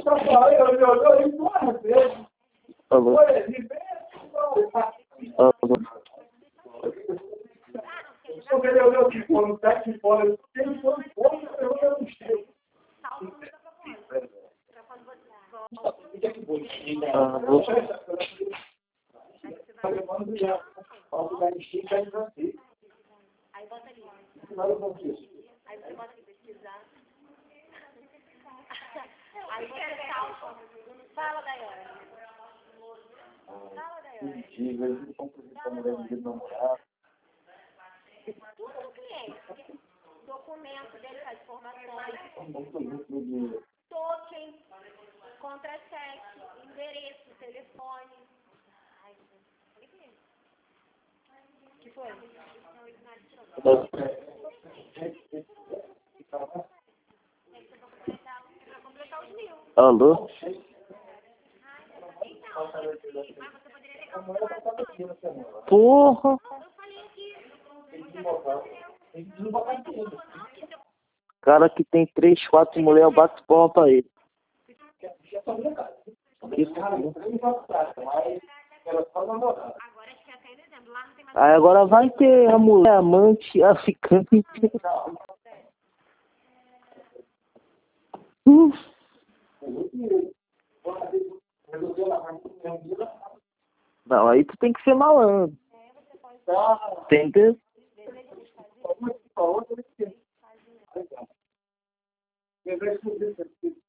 Alô? Alô? Ele olhou aqui fora, no pé aqui fora, ele foi fora, eu não sei. Aí bota ali. Aí você bota aqui pesquisar. Aí você fala, Daiane. Fala, Daiane. Tudo do cliente. Documento dele, as informações. Token, contra-cheque, endereço, telefone. Ai, o que foi? Alô? Porra! Cara que tem 3, 4 mulheres, eu bato palma pra ele. Aí agora vai ter a mulher, a amante, a ficante. Não, aí tu tem que ser malandro. Tem que...